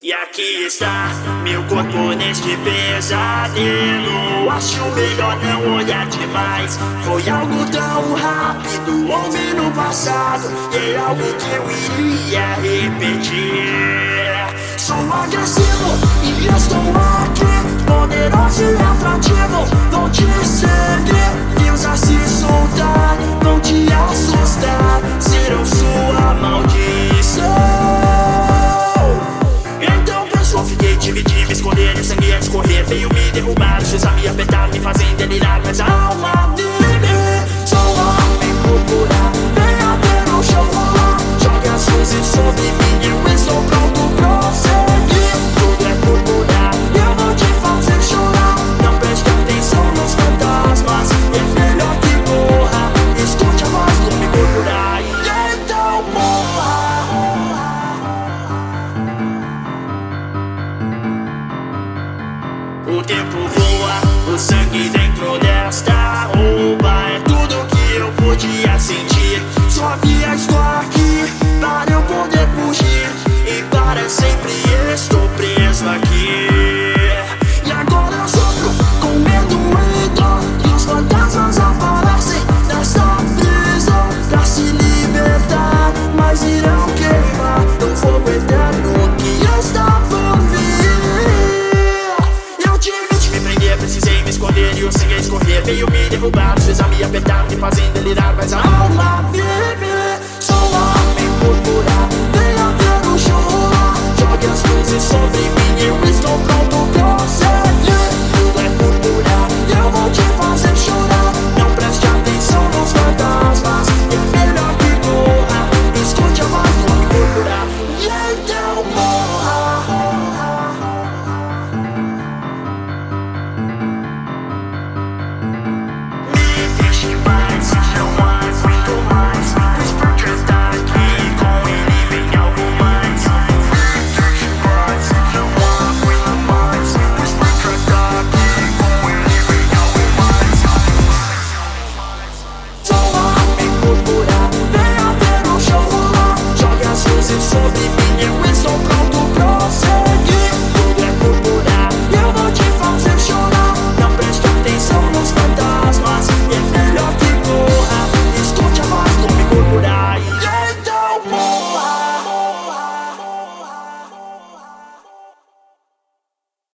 E aqui está meu corpo neste pesadelo. Acho melhor não olhar demais. Foi algo tão rápido, houve no passado, e é algo que eu iria repetir. Sou agressivo e estou aqui, poderoso e atrativo. Vou te seguir, Deus a se soltar, vão te assustar, serão sua maldição.